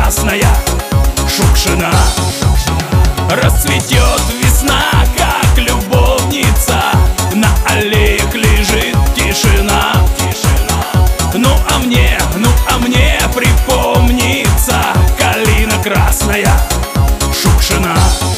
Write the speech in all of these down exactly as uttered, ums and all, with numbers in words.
красная Шукшина. Расцветет весна, как любовница, на аллеях лежит тишина. Ну а мне, ну а мне припомнится калина красная Шукшина.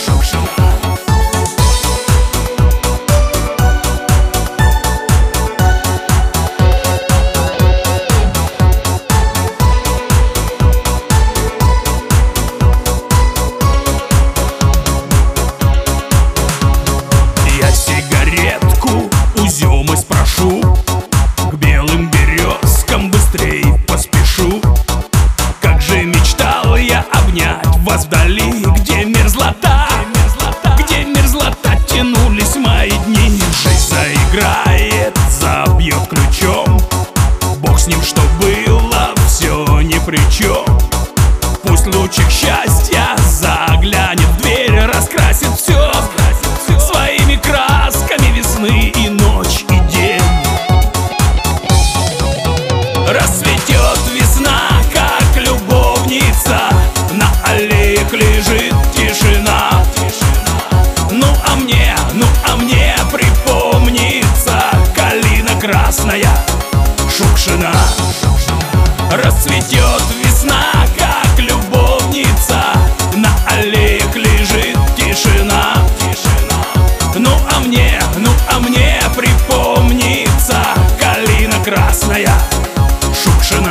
Я сигаретку у Зёмы спрошу, к белым березкам быстрей поспешу. Как же мечтал я обнять вас вдали, где мерзлота, где мерзлота тянулись мои дни. Жизнь заиграет, забьет ключом, Бог с ним, что было, все ни при чем. Пусть лучик счастья заглянет в дверь, раскрасит все своими красками весны и ночь, и день. Расцветет весна, как любовница, на аллеях лежит тишина. Ну а мне, ну а мне припомнится калина красная Шукшина. Расцветет весна, как любовница, на аллеях лежит тишина. Ну а мне, ну а мне припомнится калина красная Шукшина.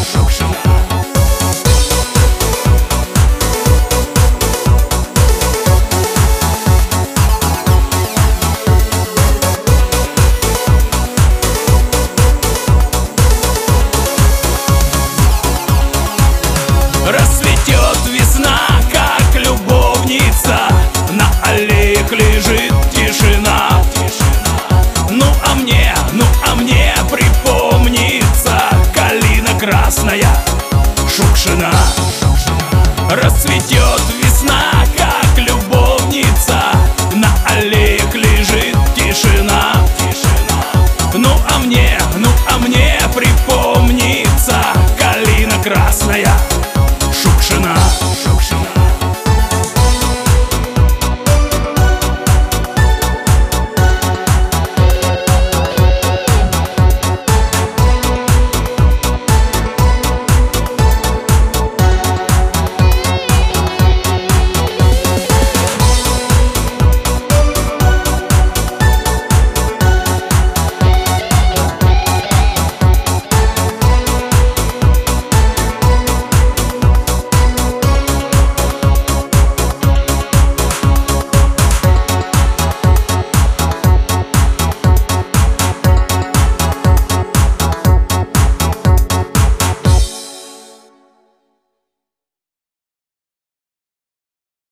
Расцветет весна, как любовница, на аллеях лежит тишина. Ну а мне, ну а мне припомнится калина красная Шукшина. Расцветет